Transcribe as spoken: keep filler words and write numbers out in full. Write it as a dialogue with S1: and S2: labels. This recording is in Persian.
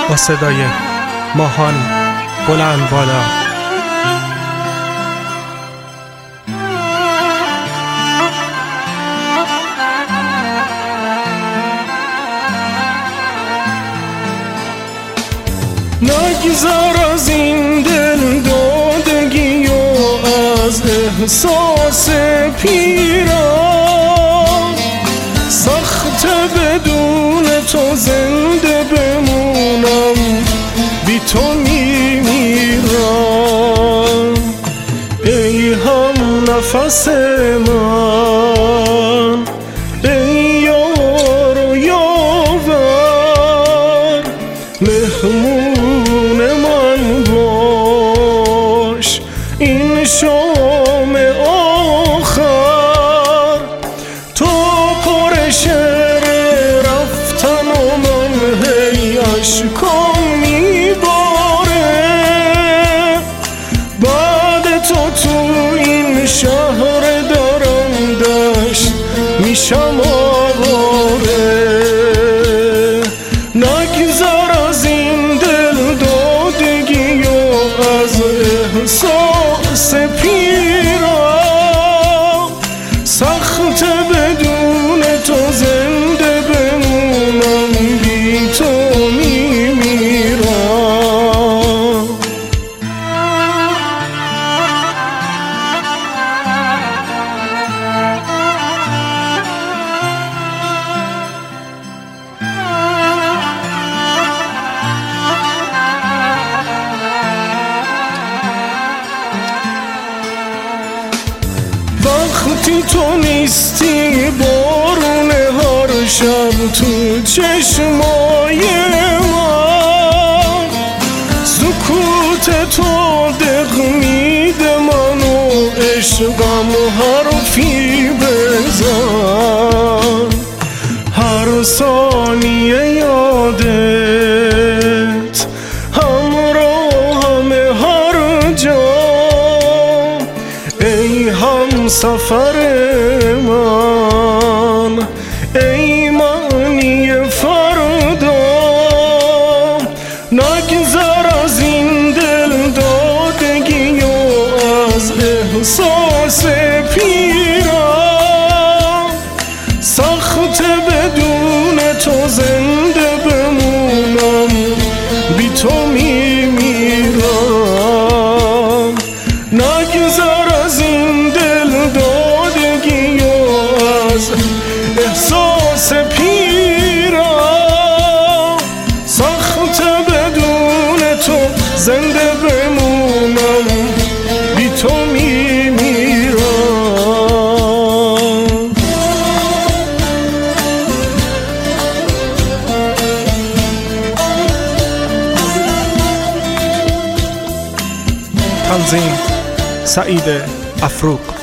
S1: با صدای ماهان بلند بالا.
S2: نگذر از این دل دادگی و از احساس پیران، سخت بدون تو زنده بمونم، بی تو میمیرم. ای هم نفس من، ای یار و یاور، مهمون من باش این شام آخر. تو پر شعر رفتن و من هی اشکام میباره. بعد تو تو این شهر دارم دشت میشم آواره. نگذر از این دل دادگی و از احساس پیران، سخت بدون تو زنده بمونم، بی تو میمیرم. وقتی تو نیستی بارون هر شب تو چشمای من، سکوت تو دق میده منو، عشقم حرفی بزن. هر ثانیه یادت همراهم هر جا، ای هم سفر من، ای معنی فردا. نگذر از این دل دادگی و از احساس پیران، سخت بدون تو زنده بمونم، بی تو میمیرم. نگذر از این دل دادگی و از احساس پیران، سخت بدون تو زنده بمونم، بی تو میمیرم.
S1: تنظیم سعید افروق.